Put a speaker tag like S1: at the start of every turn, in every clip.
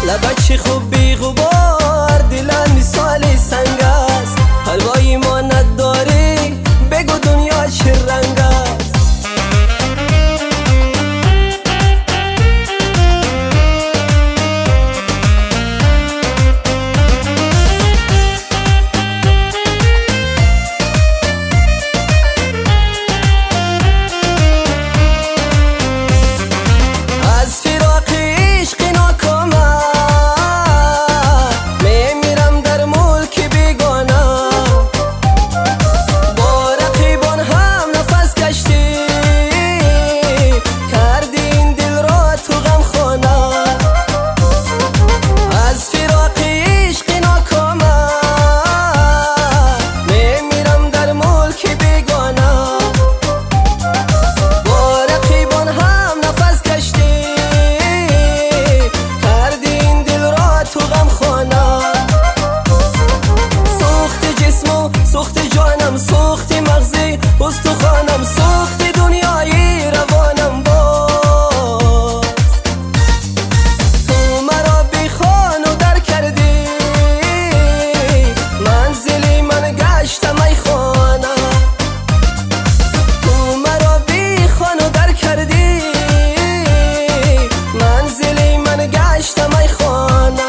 S1: لبت چه خوب بی غبار، دلم مثال سنگ است. پروایی ما نداری، بگو دنیا چه رنگ است. سوختی مغزی استخوانم، سوختی دنیای روانم باز. تو مرا بی خانه در کردی، منزلی من گشتم ای خانه. تو مرا بی خانه در کردی، منزلی من گشتم ای خانه.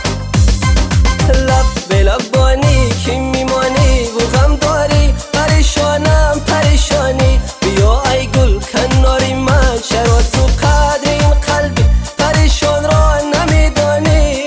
S1: لب به لبانی که میمانی و غم داری، پریشانم پریشانی. بیا ای گل کناری من، چرا تو قدر این قلبی پریشان را نمیدانی.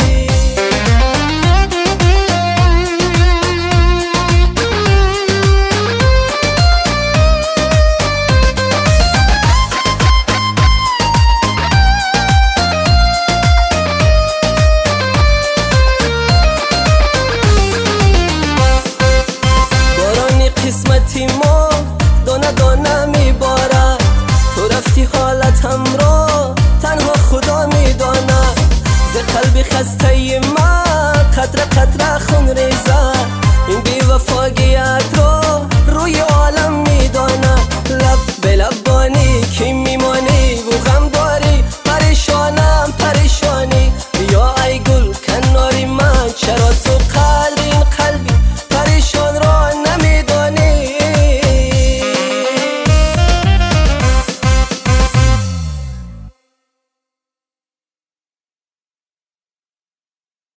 S1: قسمتی ما دانه دانه میبارد، تو رفتی حالتم را تنها خدا میداند. ز قلب خسته من قطره قطره خون ریزد، این بی وفا